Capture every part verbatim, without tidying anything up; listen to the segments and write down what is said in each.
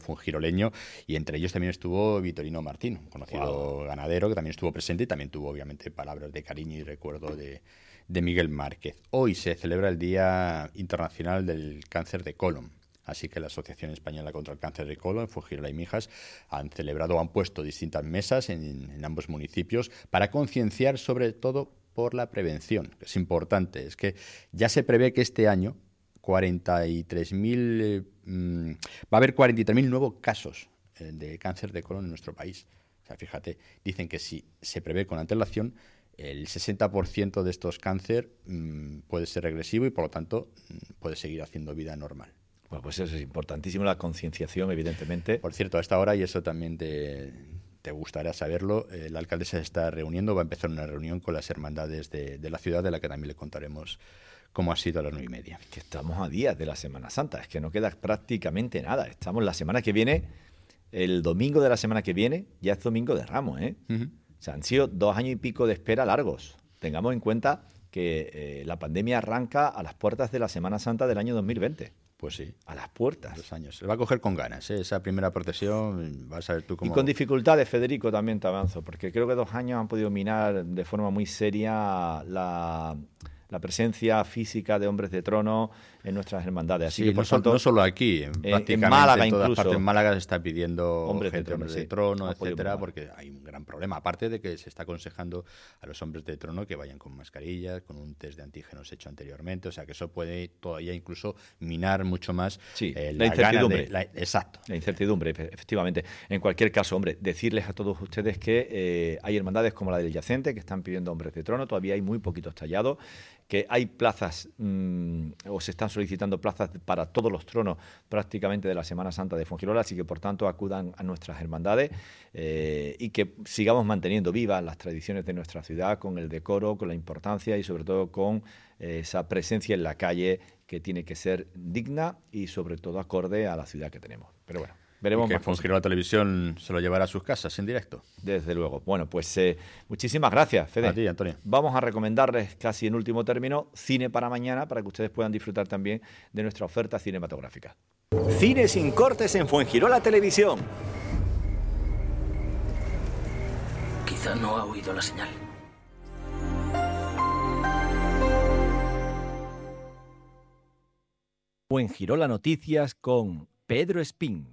fuengiroleño, y entre ellos también estuvo Vitorino Martín, un conocido wow. ganadero que también estuvo presente y también tuvo obviamente palabras de cariño y recuerdo de, de Miguel Márquez. Hoy se celebra el Día Internacional del Cáncer de Colon. Así que la Asociación Española contra el Cáncer de Colon, Fuengirola y Mijas, han celebrado, han puesto distintas mesas en, en ambos municipios para concienciar sobre todo por la prevención, que es importante. Es que ya se prevé que este año cuarenta y tres mil, eh, mmm, va a haber cuarenta y tres mil nuevos casos eh, de cáncer de colon en nuestro país. O sea, fíjate, dicen que si se prevé con antelación, el sesenta por ciento de estos cáncer mmm, puede ser regresivo y por lo tanto mmm, puede seguir haciendo vida normal. Bueno, pues eso es importantísimo, la concienciación, evidentemente. Por cierto, a esta hora, y eso también te, te gustaría saberlo, eh, la alcaldesa se está reuniendo, va a empezar una reunión con las hermandades de, de la ciudad, de la que también le contaremos cómo ha sido a las nueve y media. Que estamos a días de la Semana Santa, es que no queda prácticamente nada. Estamos la semana que viene, el domingo de la semana que viene, ya es domingo de Ramos, ¿eh? Uh-huh. O sea, han sido dos años y pico de espera largos. Tengamos en cuenta que eh, la pandemia arranca a las puertas de la Semana Santa del año dos mil veinte. Pues sí. A las puertas. Dos años. Se va a coger con ganas, ¿eh? Esa primera procesión, vas a ver tú cómo... Y con dificultades, Federico, también te avanzo, porque creo que dos años han podido minar de forma muy seria la, la presencia física de hombres de trono en nuestras hermandades. Así sí, que, por no, tanto, no solo aquí, en, prácticamente en Málaga en todas incluso, partes. En Málaga se está pidiendo hombres gente, de trono, hombres sí. de trono, etcétera, porque hay un gran problema. Aparte de que se está aconsejando a los hombres de trono que vayan con mascarillas, con un test de antígenos hecho anteriormente, o sea que eso puede todavía incluso minar mucho más sí, eh, la, la incertidumbre. De, la, exacto. La incertidumbre, efectivamente. En cualquier caso, hombre, decirles a todos ustedes que eh, hay hermandades como la del Yacente que están pidiendo hombres de trono, todavía hay muy poquitos tallados, que hay plazas mmm, o se están solicitando plazas para todos los tronos prácticamente de la Semana Santa de Fuengirola, así que por tanto acudan a nuestras hermandades eh, y que sigamos manteniendo vivas las tradiciones de nuestra ciudad con el decoro, con la importancia y sobre todo con eh, esa presencia en la calle que tiene que ser digna y sobre todo acorde a la ciudad que tenemos. Pero bueno, veremos que más. Fuengirola Televisión se lo llevará a sus casas en directo. Desde luego. Bueno, pues eh, muchísimas gracias, Fede. A ti, Antonio. Vamos a recomendarles casi en último término Cine para Mañana para que ustedes puedan disfrutar también de nuestra oferta cinematográfica. Cine sin cortes en Fuengirola Televisión. Quizá no ha oído la señal. Fuengirola Noticias con Pedro Espín.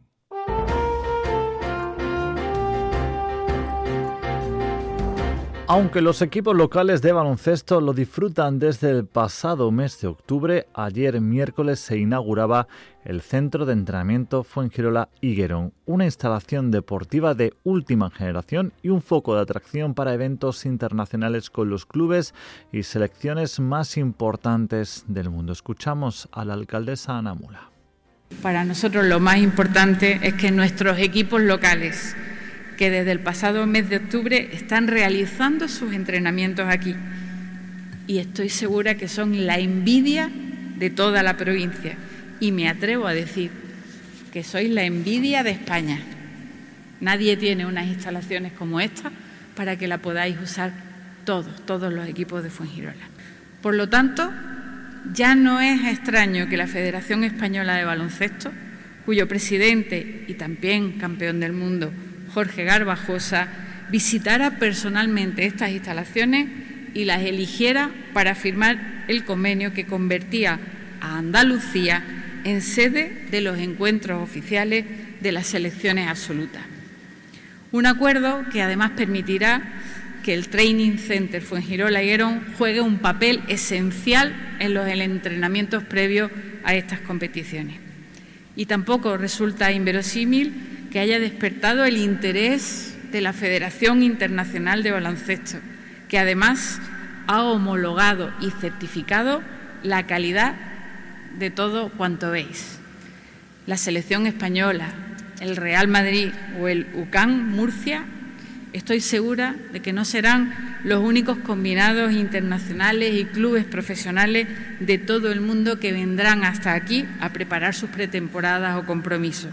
Aunque los equipos locales de baloncesto lo disfrutan desde el pasado mes de octubre, ayer miércoles se inauguraba el Centro de Entrenamiento Fuengirola Higuerón, una instalación deportiva de última generación y un foco de atracción para eventos internacionales con los clubes y selecciones más importantes del mundo. Escuchamos a la alcaldesa Ana Mula. Para nosotros lo más importante es que nuestros equipos locales, que desde el pasado mes de octubre están realizando sus entrenamientos aquí. Y estoy segura que son la envidia de toda la provincia. Y me atrevo a decir que sois la envidia de España. Nadie tiene unas instalaciones como esta para que la podáis usar todos, todos los equipos de Fuengirola. Por lo tanto, ya no es extraño que la Federación Española de Baloncesto, cuyo presidente y también campeón del mundo, Jorge Garbajosa, visitara personalmente estas instalaciones y las eligiera para firmar el convenio que convertía a Andalucía en sede de los encuentros oficiales de las selecciones absolutas. Un acuerdo que además permitirá que el Training Center Fuengirola Higuerón juegue un papel esencial en los entrenamientos previos a estas competiciones. Y tampoco resulta inverosímil que haya despertado el interés de la Federación Internacional de Baloncesto, que además ha homologado y certificado la calidad de todo cuanto veis. La selección española, el Real Madrid o el U C A M Murcia, estoy segura de que no serán los únicos combinados internacionales y clubes profesionales de todo el mundo que vendrán hasta aquí a preparar sus pretemporadas o compromisos.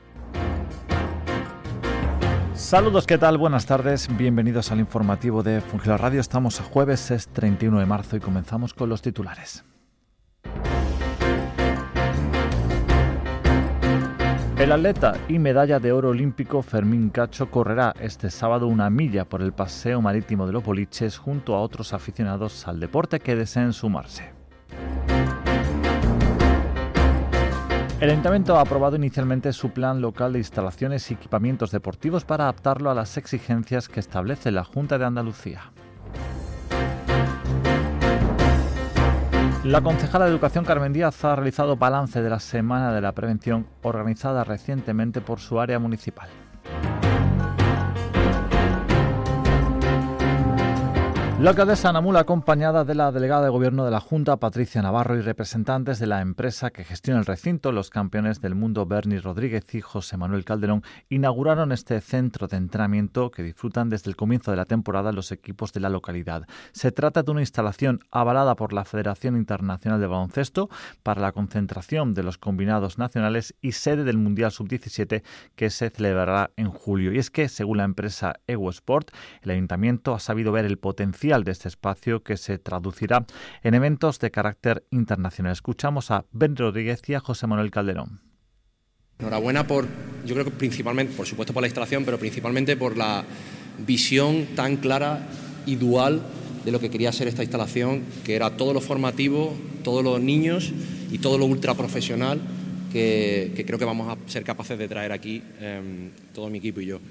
Saludos, ¿qué tal? Buenas tardes, bienvenidos al informativo de Fuengirola Radio. Estamos a jueves, es treinta y uno de marzo y comenzamos con los titulares. El atleta y medalla de oro olímpico Fermín Cacho correrá este sábado una milla por el paseo marítimo de los Boliches junto a otros aficionados al deporte que deseen sumarse. El Ayuntamiento ha aprobado inicialmente su plan local de instalaciones y equipamientos deportivos para adaptarlo a las exigencias que establece la Junta de Andalucía. La concejala de Educación Carmen Díaz ha realizado balance de la Semana de la Prevención organizada recientemente por su área municipal. La alcaldesa Ana Mula, acompañada de la delegada de Gobierno de la Junta, Patricia Navarro, y representantes de la empresa que gestiona el recinto, los campeones del mundo Berni Rodríguez y José Manuel Calderón, inauguraron este centro de entrenamiento que disfrutan desde el comienzo de la temporada los equipos de la localidad. Se trata de una instalación avalada por la Federación Internacional de Baloncesto para la concentración de los combinados nacionales y sede del Mundial sub diecisiete que se celebrará en julio. Y es que, según la empresa Ego Sport, el Ayuntamiento ha sabido ver el potencial de este espacio que se traducirá en eventos de carácter internacional. Escuchamos a Ben Rodríguez y a José Manuel Calderón. Enhorabuena por, yo creo que principalmente, por supuesto por la instalación, pero principalmente por la visión tan clara y dual de lo que quería ser esta instalación, que era todo lo formativo, todos los niños y todo lo ultraprofesional que, que creo que vamos a ser capaces de traer aquí, eh, todo mi equipo y yo.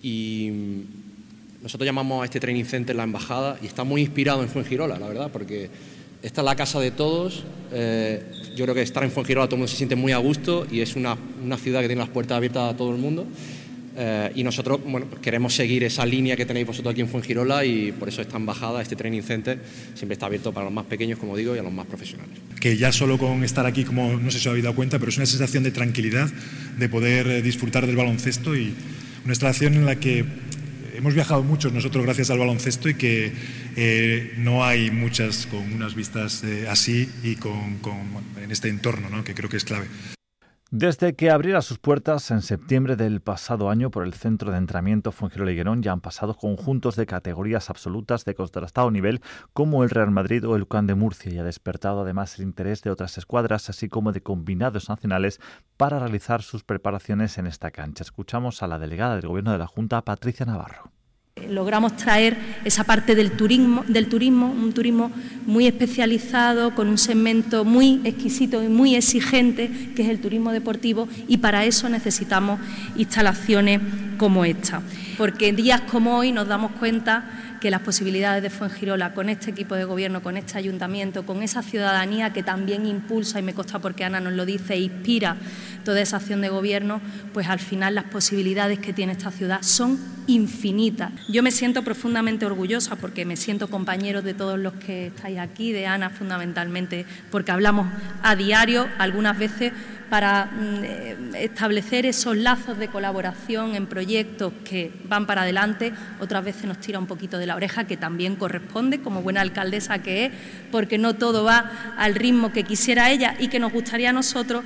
Y nosotros llamamos a este training center la embajada y está muy inspirado en Fuengirola, la verdad, porque esta es la casa de todos. Eh, yo creo que estar en Fuengirola todo el mundo se siente muy a gusto y es una, una ciudad que tiene las puertas abiertas a todo el mundo. Eh, y nosotros bueno, pues queremos seguir esa línea que tenéis vosotros aquí en Fuengirola y por eso esta embajada, este training center, siempre está abierto para los más pequeños, como digo, y a los más profesionales. Que ya solo con estar aquí, como no sé si os habéis dado cuenta, pero es una sensación de tranquilidad, de poder eh, disfrutar del baloncesto y una instalación en la que hemos viajado muchos nosotros gracias al baloncesto y que eh, no hay muchas con unas vistas eh, así y con, con, en este entorno, ¿no? Que creo que es clave. Desde que abriera sus puertas en septiembre del pasado año por el Centro de Entrenamiento Fuengirola Higuerón ya han pasado conjuntos de categorías absolutas de contrastado nivel como el Real Madrid o el U C A M de Murcia y ha despertado además el interés de otras escuadras así como de combinados nacionales para realizar sus preparaciones en esta cancha. Escuchamos a la delegada del Gobierno de la Junta, Patricia Navarro. Logramos traer esa parte del turismo, del turismo, un turismo muy especializado, con un segmento muy exquisito y muy exigente, que es el turismo deportivo, y para eso necesitamos instalaciones como esta. Porque en días como hoy nos damos cuenta que las posibilidades de Fuengirola, con este equipo de gobierno, con este ayuntamiento, con esa ciudadanía que también impulsa, y me consta porque Ana nos lo dice, e inspira toda esa acción de gobierno, pues al final las posibilidades que tiene esta ciudad son infinitas. Yo me siento profundamente orgullosa porque me siento compañero de todos los que estáis aquí, de Ana fundamentalmente, porque hablamos a diario, algunas veces para eh, establecer esos lazos de colaboración en proyectos que van para adelante, otras veces nos tira un poquito de la oreja, que también corresponde, como buena alcaldesa que es, porque no todo va al ritmo que quisiera ella y que nos gustaría a nosotros.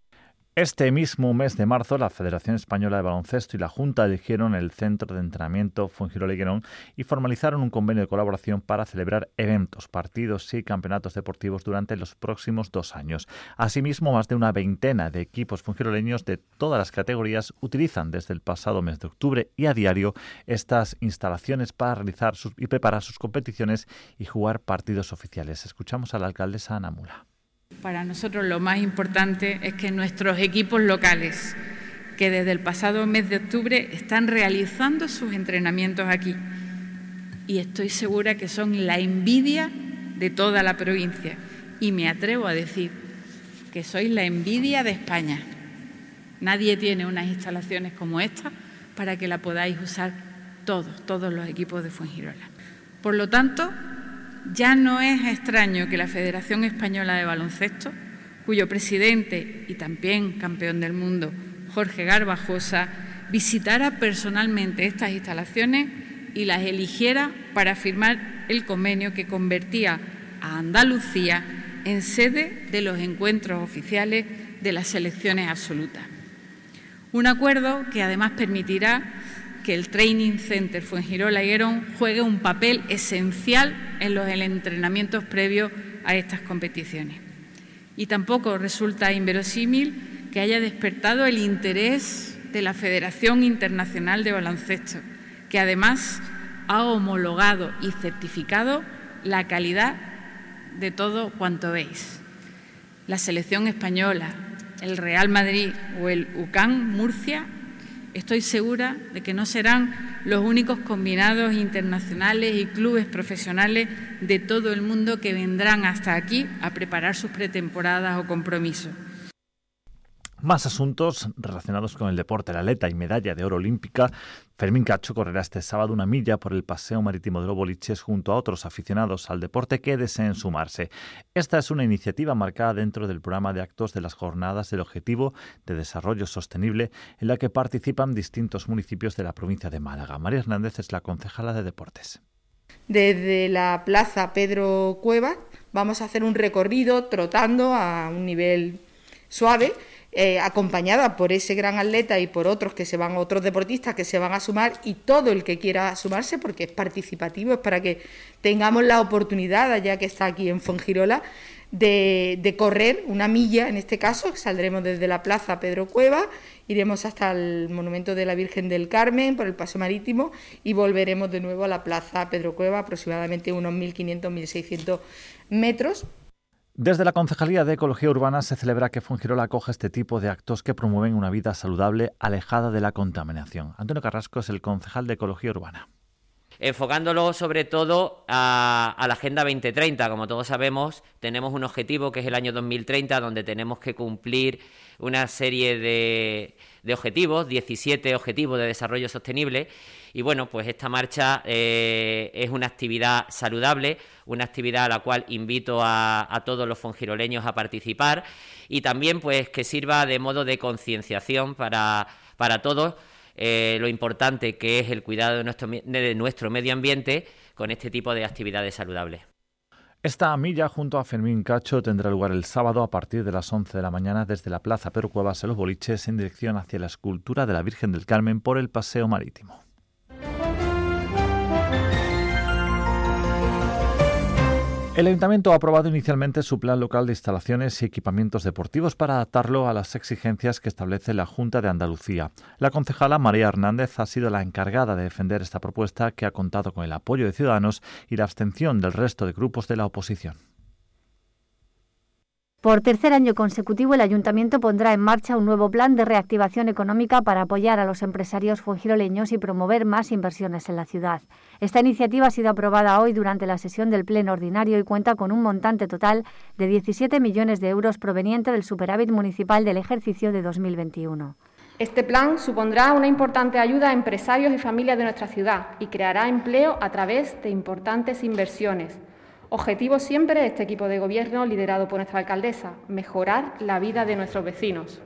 Este mismo mes de marzo, la Federación Española de Baloncesto y la Junta eligieron el Centro de Entrenamiento Fuengirola Higuerón y formalizaron un convenio de colaboración para celebrar eventos, partidos y campeonatos deportivos durante los próximos dos años. Asimismo, más de una veintena de equipos fuengiroleños de todas las categorías utilizan desde el pasado mes de octubre y a diario estas instalaciones para realizar sus, y preparar sus competiciones y jugar partidos oficiales. Escuchamos a la alcaldesa Ana Mula. Para nosotros lo más importante es que nuestros equipos locales, que desde el pasado mes de octubre están realizando sus entrenamientos aquí, y estoy segura que son la envidia de toda la provincia, y me atrevo a decir que sois la envidia de España. Nadie tiene unas instalaciones como esta para que la podáis usar todos, todos los equipos de Fuengirola. Por lo tanto, ya no es extraño que la Federación Española de Baloncesto, cuyo presidente y también campeón del mundo, Jorge Garbajosa, visitara personalmente estas instalaciones y las eligiera para firmar el convenio que convertía a Andalucía en sede de los encuentros oficiales de las selecciones absolutas. Un acuerdo que además permitirá que el Training Center Fuengirola Higuerón juegue un papel esencial en los entrenamientos previos a estas competiciones. Y tampoco resulta inverosímil que haya despertado el interés de la Federación Internacional de Baloncesto, que además ha homologado y certificado la calidad de todo cuanto veis. La selección española, el Real Madrid o el U C A M Murcia, estoy segura de que no serán los únicos combinados internacionales y clubes profesionales de todo el mundo que vendrán hasta aquí a preparar sus pretemporadas o compromisos. Más asuntos relacionados con el deporte. La atleta y medalla de oro olímpica Fermín Cacho correrá este sábado una milla por el Paseo Marítimo de los Boliches junto a otros aficionados al deporte que deseen sumarse. Esta es una iniciativa marcada dentro del programa de actos de las Jornadas del Objetivo de Desarrollo Sostenible, en la que participan distintos municipios de la provincia de Málaga. María Hernández es la concejala de Deportes. Desde la Plaza Pedro Cuevas vamos a hacer un recorrido trotando a un nivel suave, Eh, acompañada por ese gran atleta y por otros que se van, otros deportistas que se van a sumar, y todo el que quiera sumarse, porque es participativo, es para que tengamos la oportunidad, ya que está aquí en Fuengirola, de, de correr una milla. En este caso saldremos desde la Plaza Pedro Cuevas, iremos hasta el Monumento de la Virgen del Carmen por el Paseo Marítimo y volveremos de nuevo a la Plaza Pedro Cuevas, aproximadamente unos mil quinientos a mil seiscientos metros. Desde la Concejalía de Ecología Urbana se celebra que Fuengirola acoge este tipo de actos que promueven una vida saludable alejada de la contaminación. Antonio Carrasco es el concejal de Ecología Urbana. Enfocándolo sobre todo a, a la Agenda veinte treinta. Como todos sabemos, tenemos un objetivo que es el año dos mil treinta, donde tenemos que cumplir una serie de, de objetivos, diecisiete objetivos de desarrollo sostenible. Y bueno, pues esta marcha eh, es una actividad saludable, una actividad a la cual invito a, a todos los fuengiroleños a participar, y también pues que sirva de modo de concienciación para, para todos, eh, lo importante que es el cuidado de nuestro, de nuestro medio ambiente con este tipo de actividades saludables. Esta milla junto a Fermín Cacho tendrá lugar el sábado a partir de las once de la mañana desde la Plaza Pedro Cuevas en Los Boliches en dirección hacia la escultura de la Virgen del Carmen por el Paseo Marítimo. El Ayuntamiento ha aprobado inicialmente su plan local de instalaciones y equipamientos deportivos para adaptarlo a las exigencias que establece la Junta de Andalucía. La concejala María Hernández ha sido la encargada de defender esta propuesta, que ha contado con el apoyo de Ciudadanos y la abstención del resto de grupos de la oposición. Por tercer año consecutivo, el Ayuntamiento pondrá en marcha un nuevo plan de reactivación económica para apoyar a los empresarios fuengiroleños y promover más inversiones en la ciudad. Esta iniciativa ha sido aprobada hoy durante la sesión del Pleno Ordinario y cuenta con un montante total de diecisiete millones de euros proveniente del superávit municipal del ejercicio de dos mil veintiuno. Este plan supondrá una importante ayuda a empresarios y familias de nuestra ciudad y creará empleo a través de importantes inversiones. Objetivo siempre de este equipo de gobierno liderado por nuestra alcaldesa: mejorar la vida de nuestros vecinos.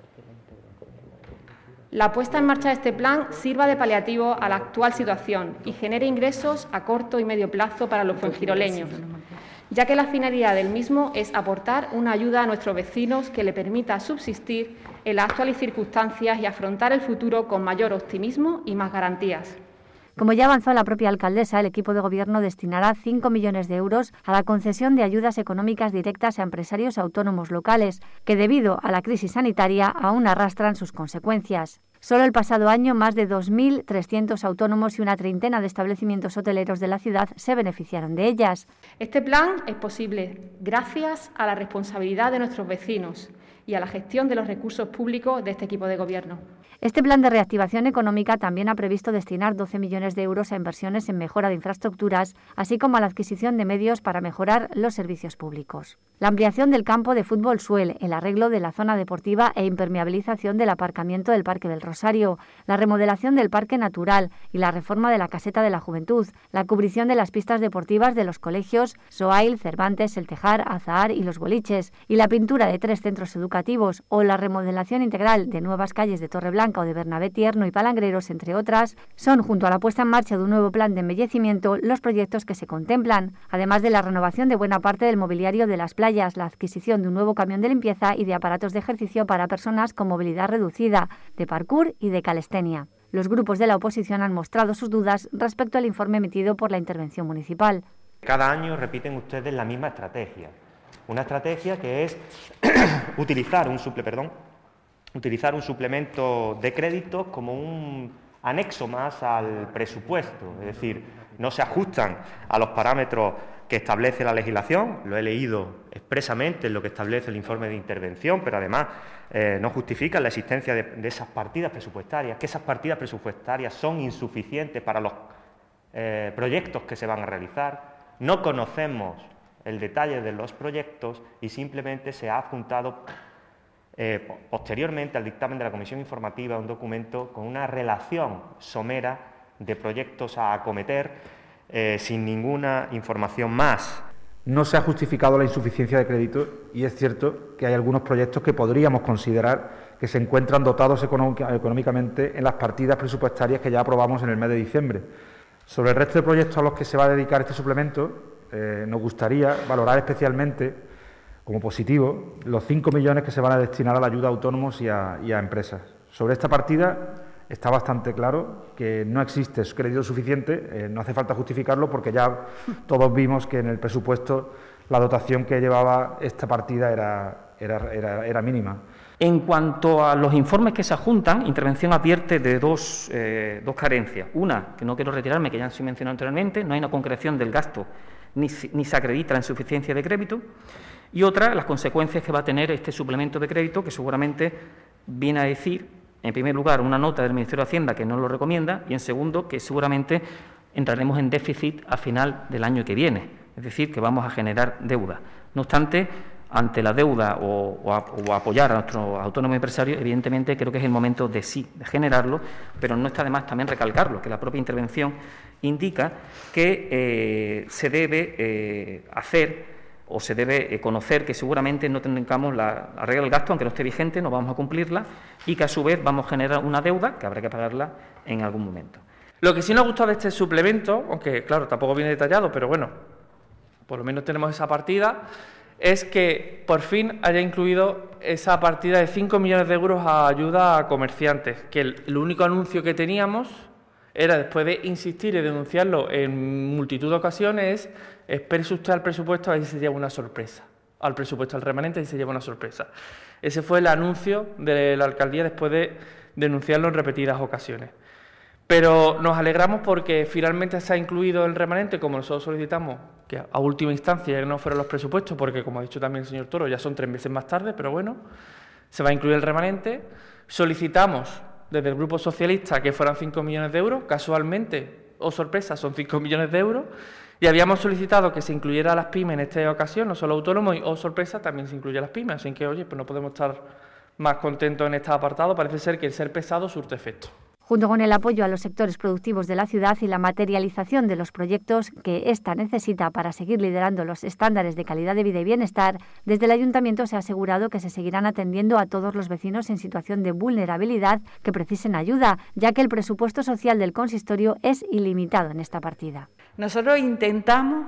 La puesta en marcha de este plan sirva de paliativo a la actual situación y genere ingresos a corto y medio plazo para los fuengiroleños, ya que la finalidad del mismo es aportar una ayuda a nuestros vecinos que le permita subsistir en las actuales circunstancias y afrontar el futuro con mayor optimismo y más garantías. Como ya avanzó la propia alcaldesa, el equipo de gobierno destinará cinco millones de euros a la concesión de ayudas económicas directas a empresarios autónomos locales, que debido a la crisis sanitaria aún arrastran sus consecuencias. Solo el pasado año, más de dos mil trescientos autónomos y una treintena de establecimientos hoteleros de la ciudad se beneficiaron de ellas. Este plan es posible gracias a la responsabilidad de nuestros vecinos y a la gestión de los recursos públicos de este equipo de gobierno. Este plan de reactivación económica también ha previsto destinar doce millones de euros a inversiones en mejora de infraestructuras, así como a la adquisición de medios para mejorar los servicios públicos. La ampliación del campo de fútbol Suel, el arreglo de la zona deportiva e impermeabilización del aparcamiento del Parque del Rosario, la remodelación del Parque Natural y la reforma de la Caseta de la Juventud, la cubrición de las pistas deportivas de los colegios Soail, Cervantes, El Tejar, Azahar y Los Boliches, y la pintura de tres centros educativos o la remodelación integral de nuevas calles de Torreblanca o de Bernabé Tierno y Palangreros, entre otras, son, junto a la puesta en marcha de un nuevo plan de embellecimiento, los proyectos que se contemplan, además de la renovación de buena parte del mobiliario de las playas, la adquisición de un nuevo camión de limpieza y de aparatos de ejercicio para personas con movilidad reducida, de parkour y de calistenia. Los grupos de la oposición han mostrado sus dudas respecto al informe emitido por la intervención municipal. Cada año repiten ustedes la misma estrategia, una estrategia que es utilizar un suple, perdón, utilizar un suplemento de créditos como un anexo más al presupuesto, es decir, no se ajustan a los parámetros que establece la legislación, lo he leído expresamente en lo que establece el informe de intervención, pero además eh, no justifican la existencia de, de esas partidas presupuestarias, que esas partidas presupuestarias son insuficientes para los eh, proyectos que se van a realizar, no conocemos el detalle de los proyectos y simplemente se ha adjuntado eh, posteriormente al dictamen de la Comisión Informativa un documento con una relación somera de proyectos a acometer eh, sin ninguna información más. No se ha justificado la insuficiencia de crédito y es cierto que hay algunos proyectos que podríamos considerar que se encuentran dotados económicamente en las partidas presupuestarias que ya aprobamos en el mes de diciembre. Sobre el resto de proyectos a los que se va a dedicar este suplemento, eh, nos gustaría valorar especialmente como positivo los cinco millones que se van a destinar a la ayuda a autónomos y a, y a empresas. Sobre esta partida está bastante claro que no existe crédito suficiente, eh, no hace falta justificarlo porque ya todos vimos que en el presupuesto la dotación que llevaba esta partida era, era, era, era mínima. En cuanto a los informes que se adjuntan, Intervención advierte de dos, eh, dos carencias. Una, que no quiero retirarme, que ya se mencionó anteriormente, no hay una concreción del gasto ni, ni se acredita la insuficiencia de crédito. Y otra, las consecuencias que va a tener este suplemento de crédito, que seguramente viene a decir, en primer lugar, una nota del Ministerio de Hacienda que no lo recomienda y, en segundo, que seguramente entraremos en déficit a final del año que viene, es decir, que vamos a generar deuda. No obstante, ante la deuda o, o, a, o apoyar a nuestros autónomos empresarios, evidentemente creo que es el momento de sí, de generarlo, pero no está de más también recalcarlo, que la propia intervención indica que eh, se debe eh, hacer o se debe conocer que seguramente no tengamos la, la regla del gasto, aunque no esté vigente, no vamos a cumplirla y que a su vez vamos a generar una deuda que habrá que pagarla en algún momento. Lo que sí nos ha gustado de este suplemento, aunque claro, tampoco viene detallado, pero bueno, por lo menos tenemos esa partida, es que por fin haya incluido esa partida de cinco millones de euros a ayuda a comerciantes, que el, el único anuncio que teníamos era, después de insistir y denunciarlo en multitud de ocasiones, espérese usted al presupuesto, ahí se lleva una sorpresa. Al presupuesto, al remanente, ahí se lleva una sorpresa. Ese fue el anuncio de la alcaldía después de denunciarlo en repetidas ocasiones. Pero nos alegramos porque finalmente se ha incluido el remanente, como nosotros solicitamos, que a última instancia ya no fueron los presupuestos, porque como ha dicho también el señor Toro, ya son tres meses más tarde, pero bueno, se va a incluir el remanente. Solicitamos desde el Grupo Socialista que fueran cinco millones de euros, casualmente, o oh sorpresa, son cinco millones de euros, y habíamos solicitado que se incluyera a las pymes en esta ocasión, no solo autónomos, y oh sorpresa, también se incluye a las pymes, así que, oye, pues no podemos estar más contentos en este apartado, parece ser que el ser pesado surte efecto. Junto con el apoyo a los sectores productivos de la ciudad y la materialización de los proyectos que ésta necesita para seguir liderando los estándares de calidad de vida y bienestar, desde el Ayuntamiento se ha asegurado que se seguirán atendiendo a todos los vecinos en situación de vulnerabilidad que precisen ayuda, ya que el presupuesto social del consistorio es ilimitado en esta partida. Nosotros intentamos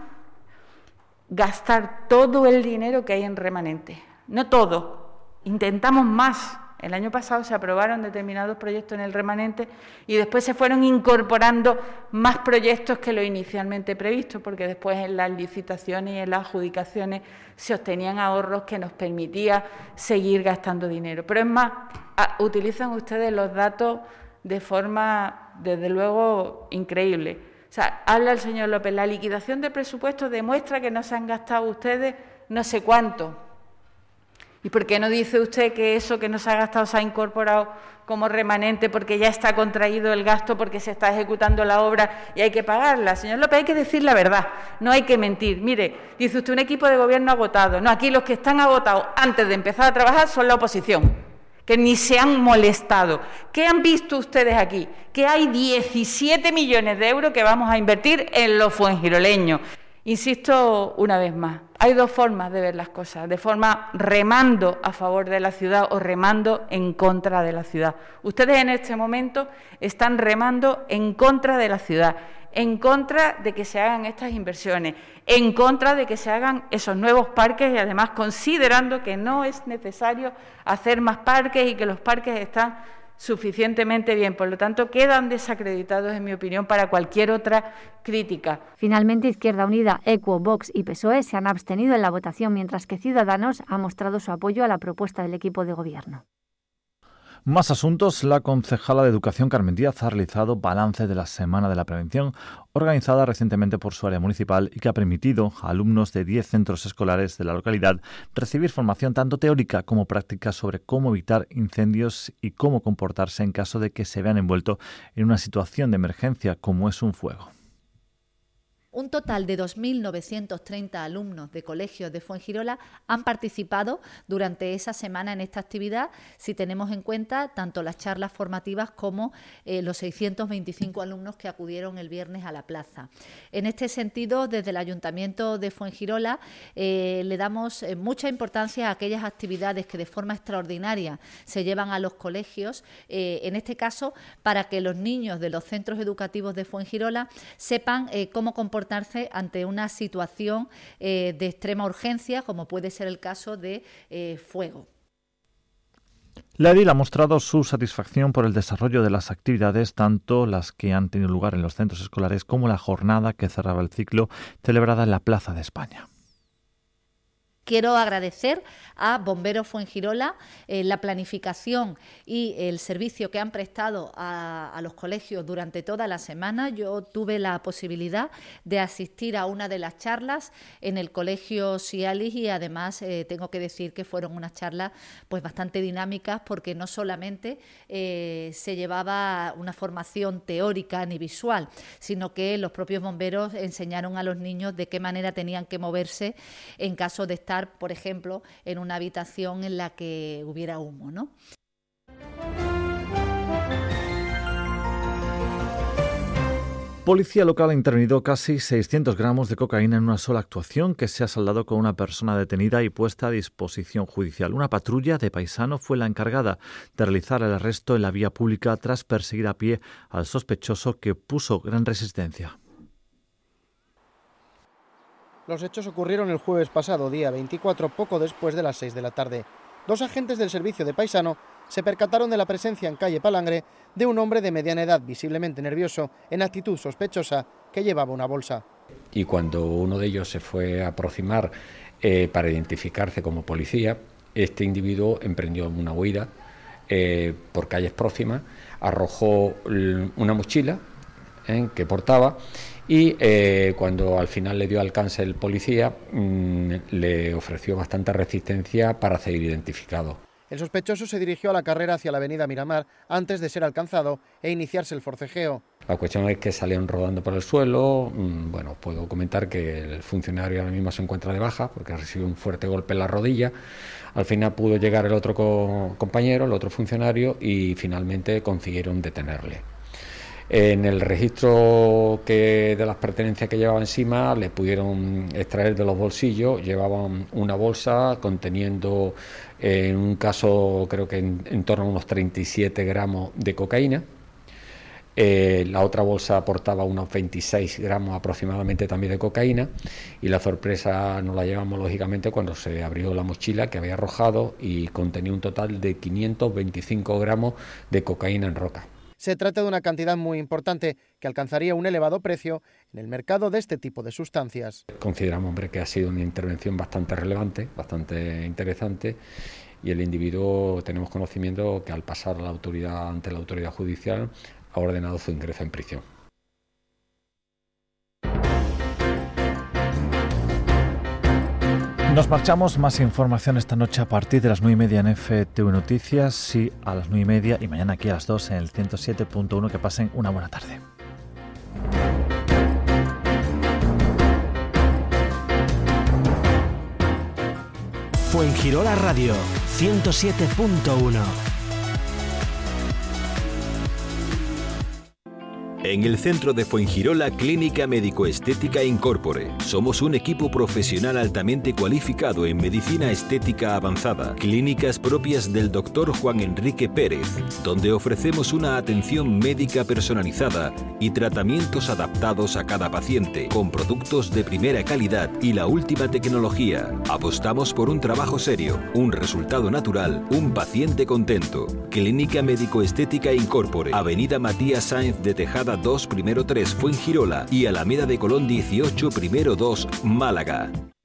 gastar todo el dinero que hay en remanente, no todo, intentamos más. El año pasado se aprobaron determinados proyectos en el remanente y después se fueron incorporando más proyectos que lo inicialmente previsto, porque después en las licitaciones y en las adjudicaciones se obtenían ahorros que nos permitía seguir gastando dinero. Pero es más, utilizan ustedes los datos de forma, desde luego, increíble. O sea, habla el señor López, la liquidación de presupuestos demuestra que no se han gastado ustedes no sé cuánto. ¿Y por qué no dice usted que eso que no se ha gastado se ha incorporado como remanente porque ya está contraído el gasto, porque se está ejecutando la obra y hay que pagarla? Señor López, hay que decir la verdad, no hay que mentir. Mire, dice usted un equipo de gobierno agotado. No, aquí los que están agotados antes de empezar a trabajar son la oposición, que ni se han molestado. ¿Qué han visto ustedes aquí? Que hay diecisiete millones de euros que vamos a invertir en los fuengiroleños. Insisto una vez más, hay dos formas de ver las cosas, de forma remando a favor de la ciudad o remando en contra de la ciudad. Ustedes en este momento están remando en contra de la ciudad, en contra de que se hagan estas inversiones, en contra de que se hagan esos nuevos parques y además considerando que no es necesario hacer más parques y que los parques están suficientemente bien. Por lo tanto, quedan desacreditados, en mi opinión, para cualquier otra crítica. Finalmente, Izquierda Unida, Equo, Vox y P S O E se han abstenido en la votación, mientras que Ciudadanos ha mostrado su apoyo a la propuesta del equipo de gobierno. Más asuntos. La concejala de Educación, Carmen Díaz, ha realizado balance de la Semana de la Prevención, organizada recientemente por su área municipal y que ha permitido a alumnos de diez centros escolares de la localidad recibir formación tanto teórica como práctica sobre cómo evitar incendios y cómo comportarse en caso de que se vean envueltos en una situación de emergencia como es un fuego. Un total de dos mil novecientos treinta alumnos de colegios de Fuengirola han participado durante esa semana en esta actividad, si tenemos en cuenta tanto las charlas formativas como eh, los seiscientos veinticinco alumnos que acudieron el viernes a la plaza. En este sentido, desde el Ayuntamiento de Fuengirola eh, le damos eh, mucha importancia a aquellas actividades que de forma extraordinaria se llevan a los colegios, eh, en este caso para que los niños de los centros educativos de Fuengirola sepan eh, cómo comportarse ante una situación eh, de extrema urgencia, como puede ser el caso de eh, fuego. La edil ha mostrado su satisfacción por el desarrollo de las actividades, tanto las que han tenido lugar en los centros escolares como la jornada que cerraba el ciclo celebrada en la Plaza de España. Quiero agradecer a Bomberos Fuengirola eh, la planificación y el servicio que han prestado a, a los colegios durante toda la semana. Yo tuve la posibilidad de asistir a una de las charlas en el Colegio Sialis y además eh, tengo que decir que fueron unas charlas pues bastante dinámicas, porque no solamente eh, se llevaba una formación teórica ni visual, sino que los propios bomberos enseñaron a los niños de qué manera tenían que moverse en caso de estar, por ejemplo, en una habitación en la que hubiera humo, ¿no? Policía local ha intervenido casi seiscientos gramos de cocaína en una sola actuación que se ha saldado con una persona detenida y puesta a disposición judicial. Una patrulla de paisano fue la encargada de realizar el arresto en la vía pública tras perseguir a pie al sospechoso, que puso gran resistencia. Los hechos ocurrieron el jueves pasado, día veinticuatro, poco después de las seis de la tarde. Dos agentes del servicio de paisano se percataron de la presencia en calle Palangre de un hombre de mediana edad, visiblemente nervioso, en actitud sospechosa, que llevaba una bolsa. Y cuando uno de ellos se fue a aproximar eh, para identificarse como policía, este individuo emprendió una huida eh, por calles próximas, arrojó una mochila eh, que portaba, y eh, cuando al final le dio alcance el policía, mmm, le ofreció bastante resistencia para ser identificado. El sospechoso se dirigió a la carrera hacia la avenida Miramar antes de ser alcanzado e iniciarse el forcejeo. La cuestión es que salieron rodando por el suelo. Mmm, bueno, puedo comentar que el funcionario ahora mismo se encuentra de baja porque recibió un fuerte golpe en la rodilla. Al final pudo llegar el otro co- compañero, el otro funcionario, y finalmente consiguieron detenerle. En el registro que de las pertenencias que llevaba encima le pudieron extraer de los bolsillos. Llevaban una bolsa conteniendo, eh, en un caso creo que en, en torno a unos treinta y siete gramos de cocaína. Eh, la otra bolsa aportaba unos veintiséis gramos aproximadamente también de cocaína, y la sorpresa nos la llevamos lógicamente cuando se abrió la mochila que había arrojado y contenía un total de quinientos veinticinco gramos de cocaína en roca. Se trata de una cantidad muy importante que alcanzaría un elevado precio en el mercado de este tipo de sustancias. Consideramos, hombre, que ha sido una intervención bastante relevante, bastante interesante, y el individuo tenemos conocimiento que al pasar a la autoridad ante la autoridad judicial ha ordenado su ingreso en prisión. Nos marchamos. Más información esta noche a partir de las nueve y media en F T V Noticias, y a las nueve y media, y mañana aquí a las dos en el ciento siete punto uno. Que pasen una buena tarde. Fuengirola Radio ciento siete punto uno. En el centro de Fuengirola, Clínica Médico-Estética Incorpore. Somos un equipo profesional altamente cualificado en medicina estética avanzada. Clínicas propias del doctor Juan Enrique Pérez, donde ofrecemos una atención médica personalizada y tratamientos adaptados a cada paciente, con productos de primera calidad y la última tecnología. Apostamos por un trabajo serio, un resultado natural, un paciente contento. Clínica Médico-Estética Incorpore, Avenida Matías Sáenz de Tejada dos, primero tres, Fuengirola, y Alameda de Colón dieciocho, primero dos, Málaga.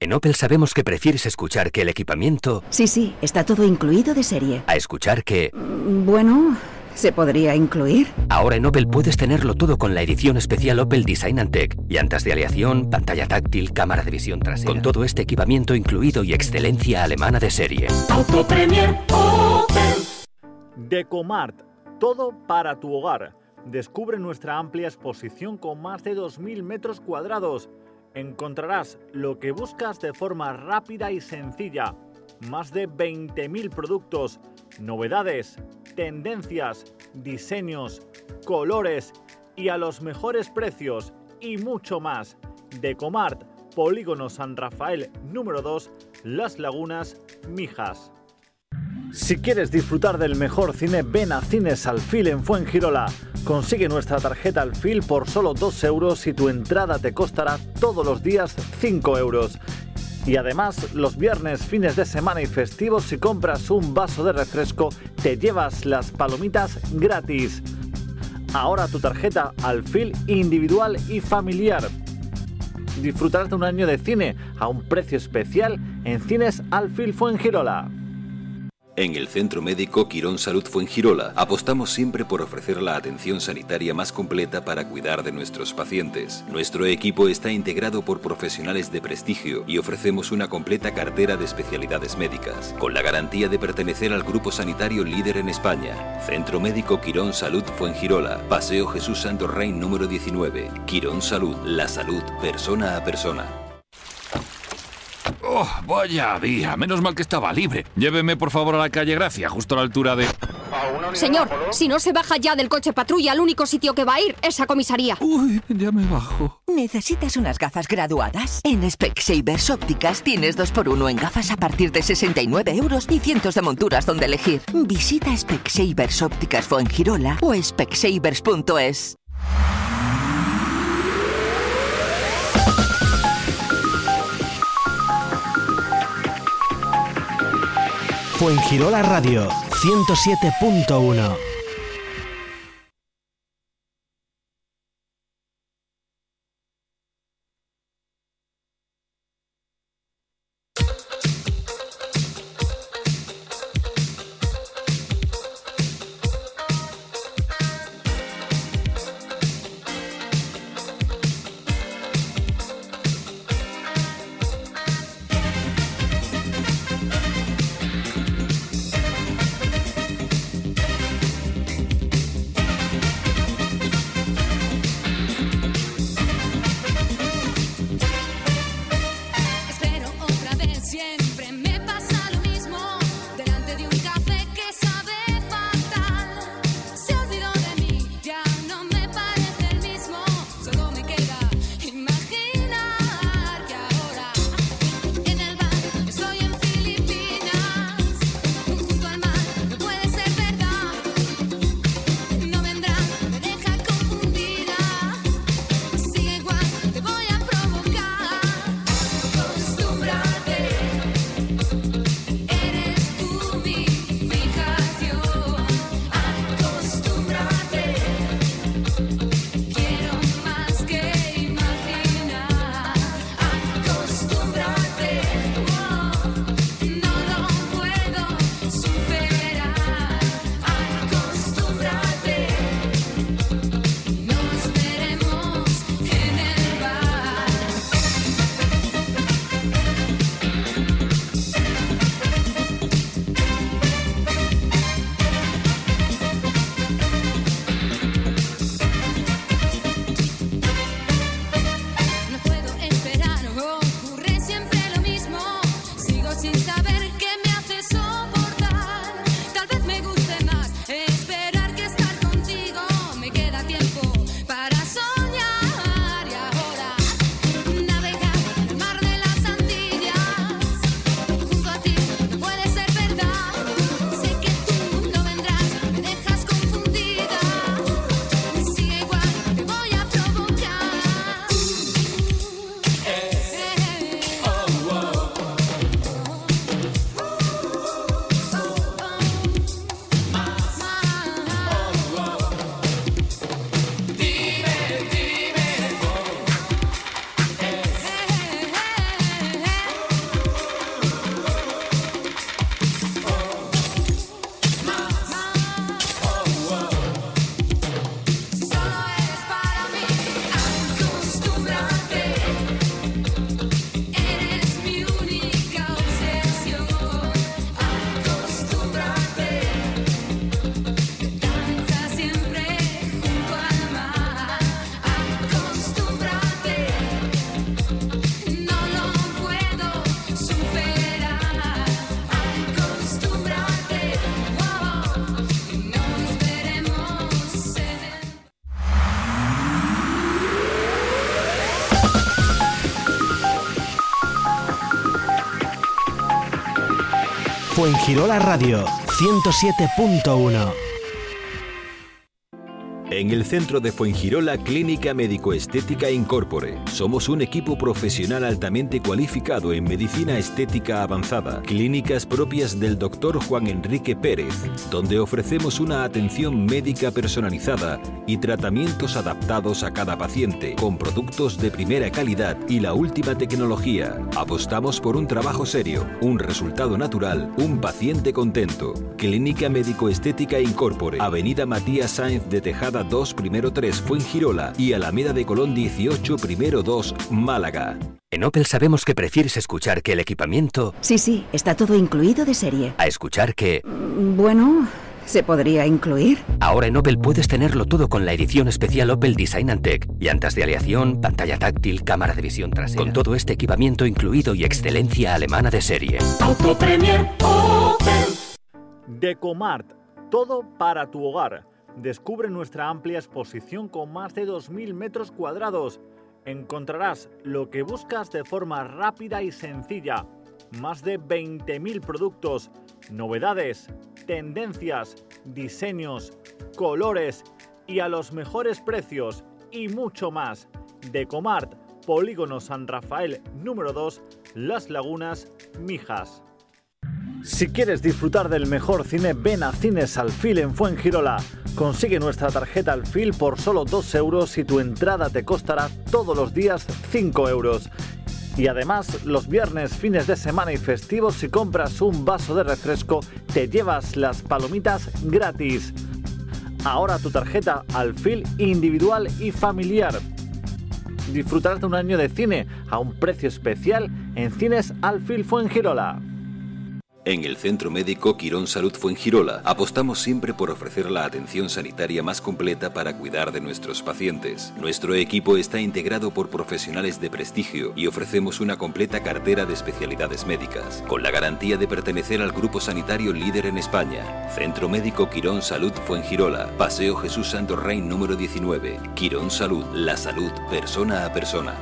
En Opel sabemos que prefieres escuchar que el equipamiento... Sí, sí, está todo incluido de serie. A escuchar que... Bueno, ¿se podría incluir? Ahora en Opel puedes tenerlo todo con la edición especial Opel Design and Tech. Llantas de aleación, pantalla táctil, cámara de visión trasera... Con todo este equipamiento incluido y excelencia alemana de serie. Auto Premier Opel. Decomart, todo para tu hogar. Descubre nuestra amplia exposición con más de dos mil metros cuadrados. Encontrarás lo que buscas de forma rápida y sencilla. Más de veinte mil productos, novedades, tendencias, diseños, colores y a los mejores precios y mucho más. Decomart, Polígono San Rafael número dos, Las Lagunas, Mijas. Si quieres disfrutar del mejor cine, ven a Cines Alfil en Fuengirola. Consigue nuestra tarjeta Alfil por solo dos euros y tu entrada te costará todos los días cinco euros. Y además, los viernes, fines de semana y festivos, si compras un vaso de refresco, te llevas las palomitas gratis. Ahora tu tarjeta Alfil individual y familiar. Disfrutarás de un año de cine a un precio especial en Cines Alfil Fuengirola. En el Centro Médico Quirón Salud Fuengirola apostamos siempre por ofrecer la atención sanitaria más completa para cuidar de nuestros pacientes. Nuestro equipo está integrado por profesionales de prestigio y ofrecemos una completa cartera de especialidades médicas, con la garantía de pertenecer al grupo sanitario líder en España. Centro Médico Quirón Salud Fuengirola, Paseo Jesús Santo Rey número diecinueve. Quirón Salud, la salud persona a persona. Oh, vaya día, menos mal que estaba libre. Lléveme por favor a la calle Gracia, justo a la altura de... Señor, si no se baja ya del coche patrulla, el único sitio que va a ir es a comisaría. Uy, ya me bajo. ¿Necesitas unas gafas graduadas? En Specsavers Ópticas tienes dos por uno en gafas a partir de sesenta y nueve euros y cientos de monturas donde elegir. Visita Specsavers Ópticas Fuengirola o specsavers punto es. Fuengirola Radio, ciento siete punto uno. Fuengirola Radio ciento siete punto uno. En el centro de Fuengirola, Clínica Médico-Estética Incorpore. Somos un equipo profesional altamente cualificado en medicina estética avanzada. Clínicas propias del doctor Juan Enrique Pérez, donde ofrecemos una atención médica personalizada y tratamientos adaptados a cada paciente, con productos de primera calidad y la última tecnología. Apostamos por un trabajo serio, un resultado natural, un paciente contento. Clínica Médico-Estética Incorpore, Avenida Matías Sáenz de Tejada dos, primero tres, Fuengirola y Alameda de Colón dieciocho, primero dos, Málaga. En Opel sabemos que prefieres escuchar que el equipamiento... Sí, sí, está todo incluido de serie. A escuchar que... Bueno, ¿se podría incluir? Ahora en Opel puedes tenerlo todo con la edición especial Opel Design and Tech. Llantas de aleación, pantalla táctil, cámara de visión trasera. Con todo este equipamiento incluido y excelencia alemana de serie. Auto Premier Opel. Decomart, todo para tu hogar. Descubre nuestra amplia exposición con más de dos mil metros cuadrados. Encontrarás lo que buscas de forma rápida y sencilla. Más de veinte mil productos, novedades, tendencias, diseños, colores y a los mejores precios y mucho más. Decomart, Polígono San Rafael número dos, Las Lagunas, Mijas. Si quieres disfrutar del mejor cine, ven a Cines Alfil en Fuengirola. Consigue nuestra tarjeta Alfil por solo dos euros y tu entrada te costará todos los días cinco euros. Y además, los viernes, fines de semana y festivos, si compras un vaso de refresco, te llevas las palomitas gratis. Ahora tu tarjeta Alfil individual y familiar. Disfrutarás de un año de cine a un precio especial en Cines Alfil Fuengirola. En el Centro Médico Quirón Salud Fuengirola apostamos siempre por ofrecer la atención sanitaria más completa para cuidar de nuestros pacientes. Nuestro equipo está integrado por profesionales de prestigio y ofrecemos una completa cartera de especialidades médicas, con la garantía de pertenecer al grupo sanitario líder en España. Centro Médico Quirón Salud Fuengirola, Paseo Jesús Santo Rey número diecinueve. Quirón Salud, la salud persona a persona.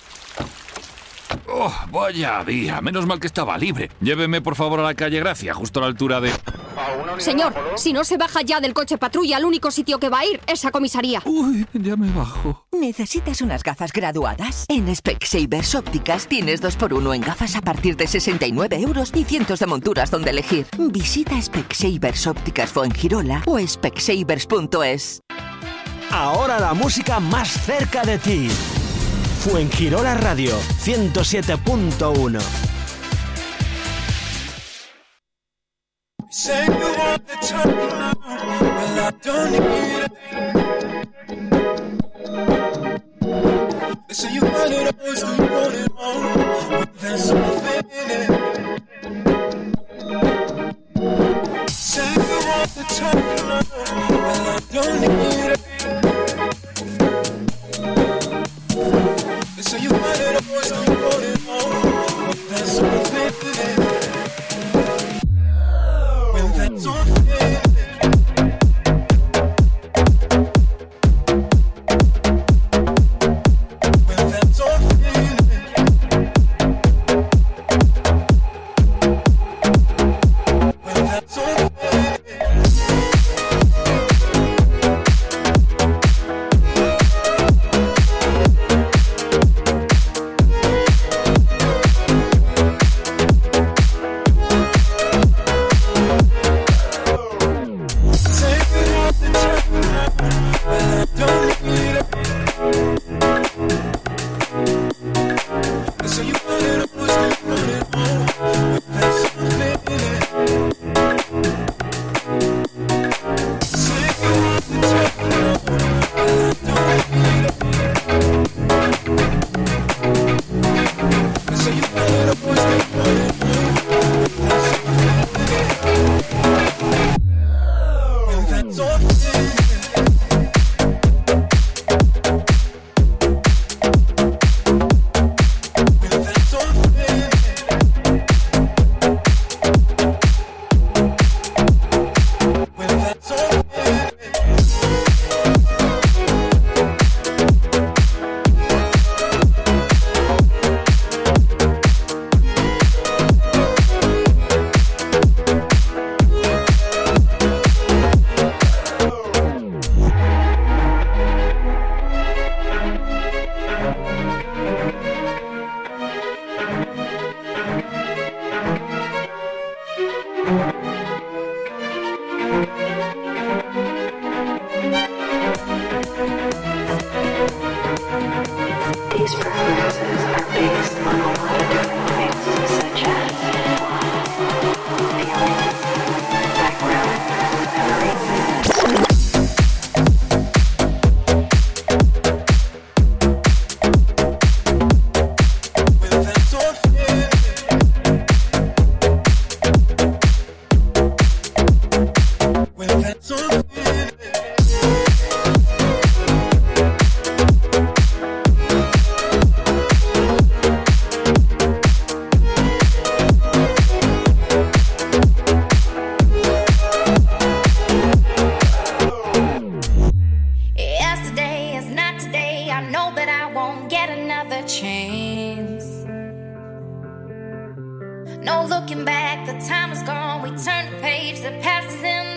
Oh, vaya día, menos mal que estaba libre. Lléveme por favor a la calle Gracia, justo a la altura de... Señor, si no se baja ya del coche patrulla, el único sitio que va a ir es a comisaría. Uy, ya me bajo. ¿Necesitas unas gafas graduadas? En Specsavers Ópticas tienes dos por uno en gafas a partir de sesenta y nueve euros y cientos de monturas donde elegir. Visita Specsavers Ópticas Fuengirola o specsavers punto es. Ahora la música más cerca de ti. Fuengirola Radio ciento siete punto uno. So you want it all, so you want it all. But there's something in it. When that's all faded. chains. No looking back, the time is gone. We turn the page, the past is in